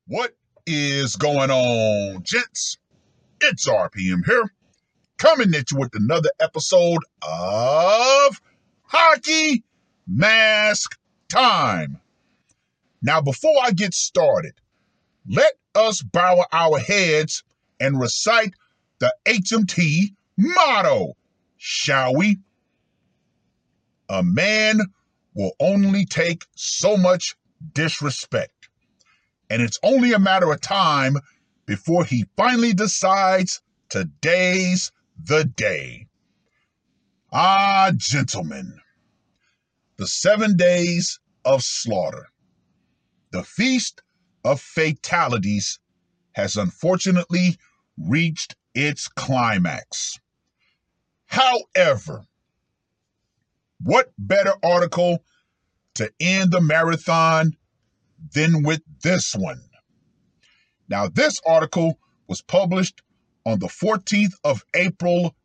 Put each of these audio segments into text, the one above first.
What is going on, gents? It's RPM here, coming at you with another episode of Hockey Mask Time. Now, before I get started, let us bow our heads and recite the HMT motto, shall we? A man will only take so much disrespect. And it's only a matter of time before he finally decides today's the day. Ah, gentlemen, the 7 days of slaughter, the feast of fatalities has unfortunately reached its climax. However, what better article to end the marathon than with this one? Now, this article was published on the 14th of April,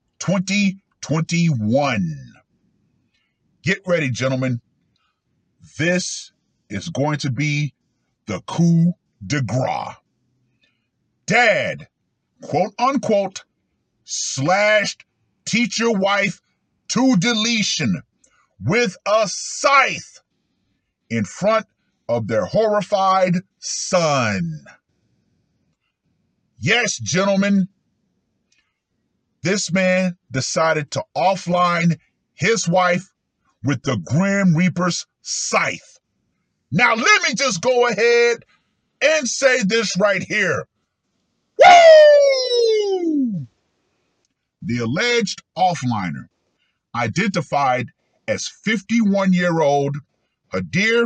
2021. Get ready, gentlemen. This is going to be the coup de grace. Dad, quote unquote, slashed teacher wife to deletion with a scythe in front of their horrified son. Yes, gentlemen, this man decided to offline his wife with the Grim Reaper's scythe. Now, let me just go ahead and say this right here. Woo! The alleged offliner, identified as 51-year-old Hadir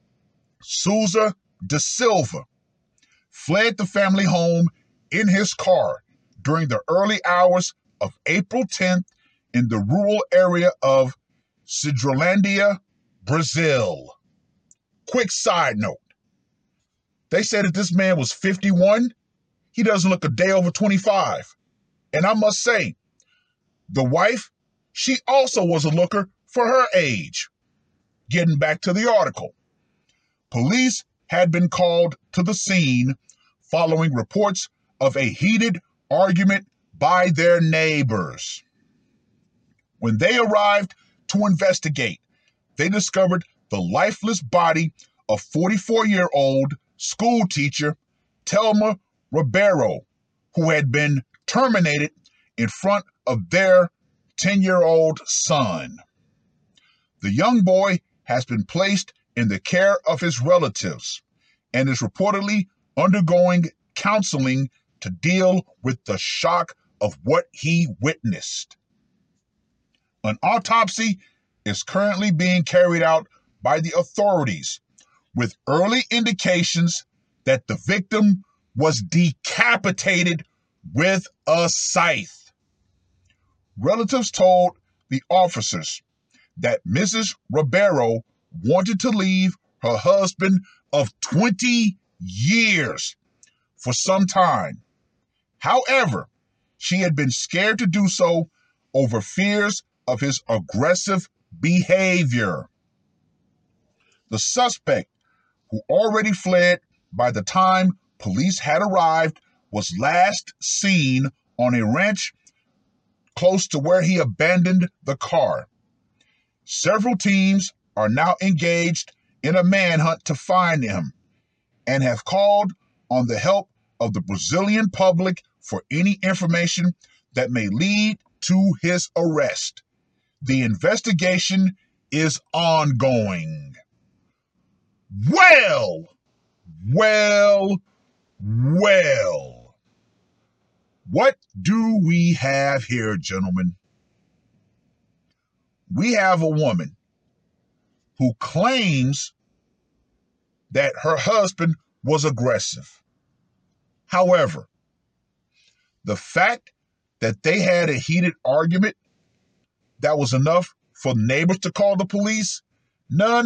Souza da Silva, fled the family home in his car during the early hours of April 10th in the rural area of Cidrolândia, Brazil. Quick side note. They said that this man was 51. He doesn't look a day over 25. And I must say, the wife, she also was a looker for her age. Getting back to the article. Police had been called to the scene following reports of a heated argument by their neighbors. When they arrived to investigate, they discovered the lifeless body of 44-year-old school teacher Telma Ribeiro, who had been terminated in front of their 10-year-old son. The young boy has been placed in the care of his relatives and is reportedly undergoing counseling to deal with the shock of what he witnessed. An autopsy is currently being carried out by the authorities, with early indications that the victim was decapitated with a scythe. Relatives told the officers that Mrs. Ribeiro wanted to leave her husband of 20 years for some time. However, she had been scared to do so over fears of his aggressive behavior. The suspect, who already fled by the time police had arrived, was last seen on a ranch close to where he abandoned the car. Several teams are now engaged in a manhunt to find him and have called on the help of the Brazilian public for any information that may lead to his arrest. The investigation is ongoing. Well. What do we have here, gentlemen? We have a woman who claims that her husband was aggressive. However, the fact that they had a heated argument, that was enough for neighbors to call the police? No.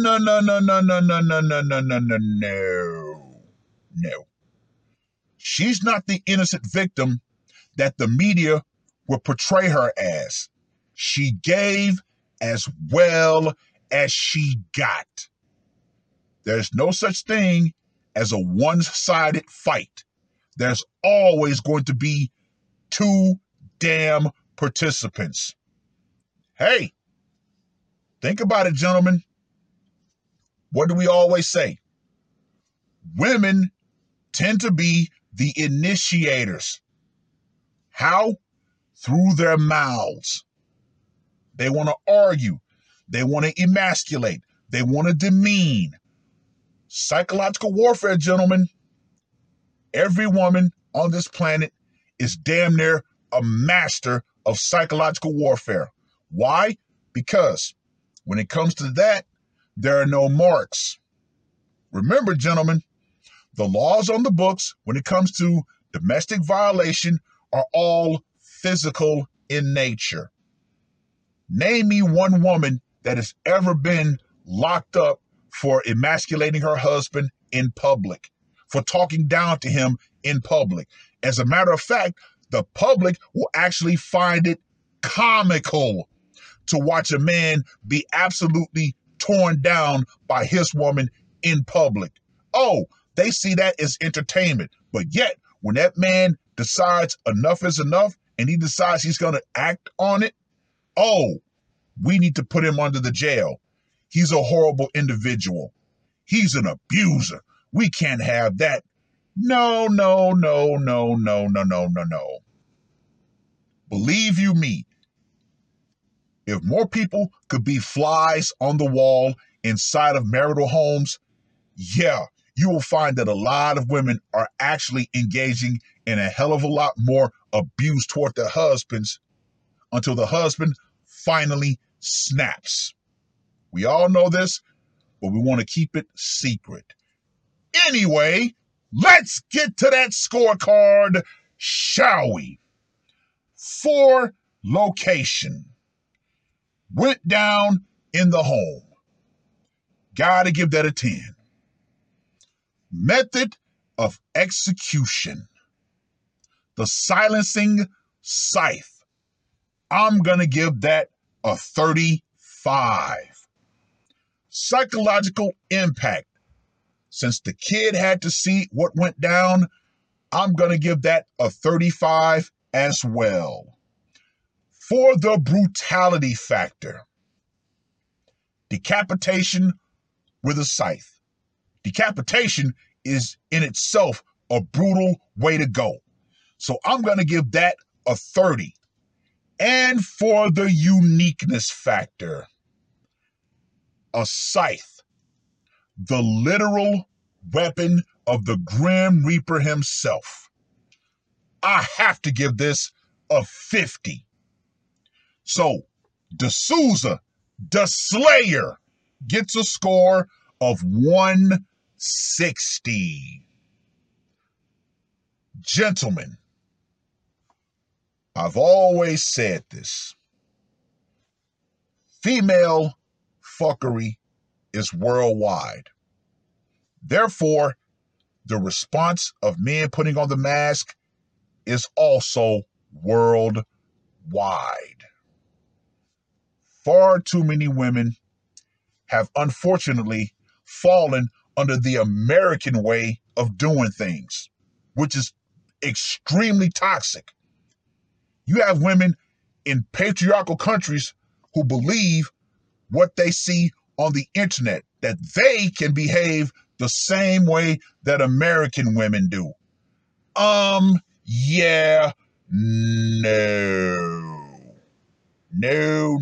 She's not the innocent victim that the media would portray her as. She gave as well as she got. There's no such thing as a one-sided fight. There's always going to be two damn participants. Hey, think about it, gentlemen. What do we always say? Women tend to be the initiators. How? Through their mouths. They want to argue. They want to emasculate. They want to demean. Psychological warfare, gentlemen. Every woman on this planet is damn near a master of psychological warfare. Why? Because when it comes to that, there are no marks. Remember, gentlemen, the laws on the books when it comes to domestic violation are all physical in nature. Name me one woman that has ever been locked up for emasculating her husband in public, for talking down to him in public. As a matter of fact, the public will actually find it comical to watch a man be absolutely torn down by his woman in public. Oh, they see that as entertainment. But yet, when that man decides enough is enough and he decides he's going to act on it, oh, we need to put him under the jail. He's a horrible individual. He's an abuser. We can't have that. No. Believe you me, if more people could be flies on the wall inside of marital homes, yeah, you will find that a lot of women are actually engaging in a hell of a lot more abuse toward their husbands until the husband finally snaps. We all know this, but we want to keep it secret. Anyway, let's get to that scorecard, shall we? For location. Went down in the home. Gotta give that a 10. Method of execution. The silencing scythe. I'm gonna give that a 35. Psychological impact. Since the kid had to see what went down, I'm gonna give that a 35 as well. For the brutality factor, decapitation with a scythe. Decapitation is in itself a brutal way to go. So I'm going to give that a 30. And for the uniqueness factor, a scythe, the literal weapon of the Grim Reaper himself. I have to give this a 50. So, D'Souza, the Slayer, gets a score of 160. Gentlemen, I've always said this. Female fuckery is worldwide. Therefore, the response of men putting on the mask is also worldwide. Far too many women have unfortunately fallen under the American way of doing things, which is extremely toxic. You have women in patriarchal countries who believe what they see on the internet, that they can behave the same way that American women do. Yeah, no. No.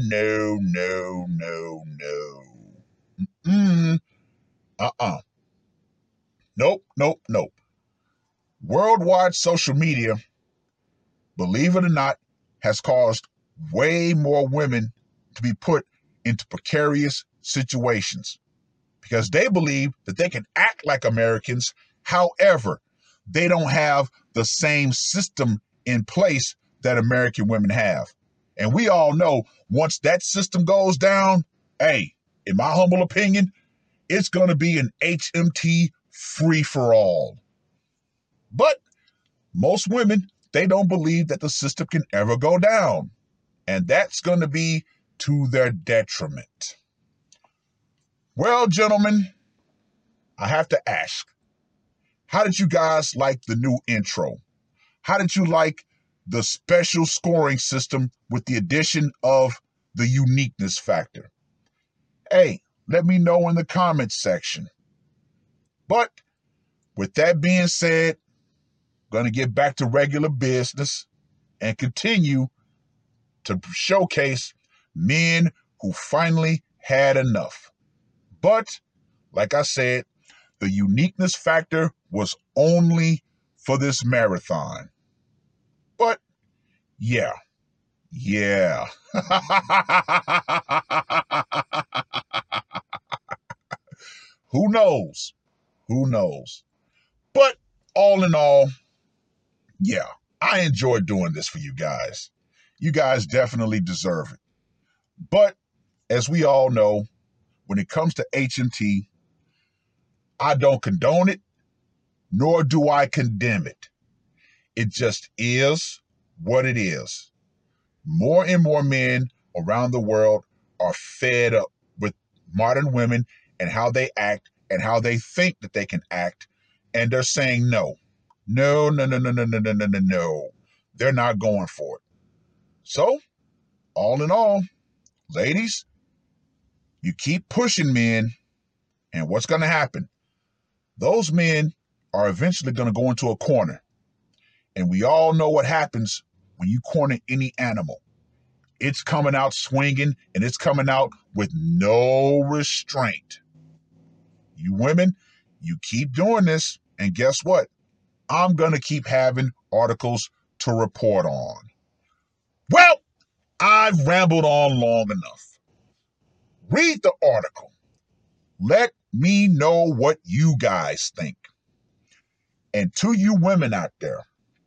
Nope. Worldwide social media, believe it or not, has caused way more women to be put into precarious situations because they believe that they can act like Americans. However, they don't have the same system in place that American women have. And we all know once that system goes down, hey, in my humble opinion, it's going to be an HMT free-for-all. But most women, they don't believe that the system can ever go down. And that's going to be to their detriment. Well, gentlemen, I have to ask, How did you guys like the new intro? How did you like the special scoring system with the addition of the uniqueness factor? Hey, let me know in the comments section. But with that being said, I'm going to get back to regular business and continue to showcase men who finally had enough. But, like I said, the uniqueness factor was only for this marathon. But, yeah. Who knows? But, all in all, yeah, I enjoy doing this for you guys. You guys definitely deserve it. But, as we all know, when it comes to HMT, I don't condone it, nor do I condemn it. It just is what it is. More and more men around the world are fed up with modern women and how they act and how they think that they can act. And they're saying no. No. They're not going for it. So, all in all, ladies, you keep pushing men, and what's going to happen? Those men are eventually going to go into a corner. And we all know what happens when you corner any animal. It's coming out swinging, and it's coming out with no restraint. You women, you keep doing this, and guess what? I'm going to keep having articles to report on. Well, I've rambled on long enough. Read the article. Let me know what you guys think. And to you women out there,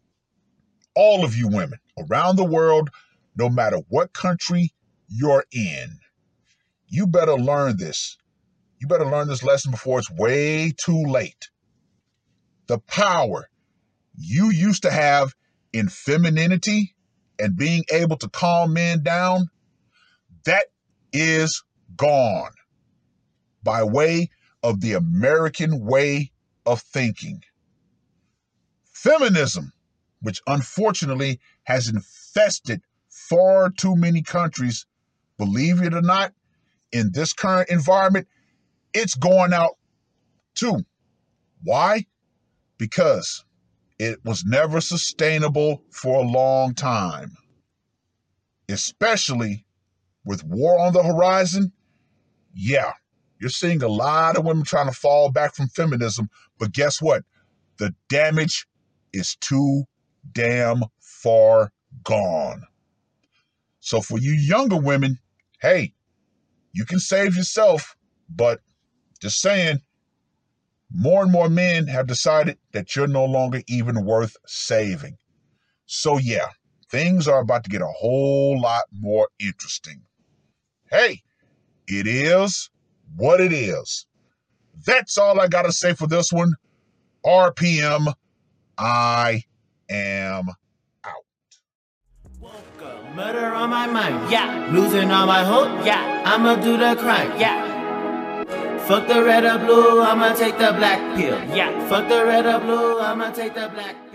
all of you women around the world, no matter what country you're in, you better learn this. You better learn this lesson before it's way too late. The power you used to have in femininity and being able to calm men down, that is gone by way of the American way of thinking. Feminism, which unfortunately has infested far too many countries, believe it or not, in this current environment, it's going out too. Why? Because it was never sustainable for a long time. Especially with war on the horizon, yeah, you're seeing a lot of women trying to fall back from feminism, but guess what? The damage is too damn far gone. So for you younger women, hey, you can save yourself, but just saying, more and more men have decided that you're no longer even worth saving. So yeah, things are about to get a whole lot more interesting. Hey, it is what it is. That's all I got to say for this one. RPM, I am out. Murder on my mind, yeah. Losing all my hope, yeah. I'ma do the crime, yeah. Fuck the red or blue, I'ma take the black pill, yeah. Fuck the red or blue, I'ma take the black pill.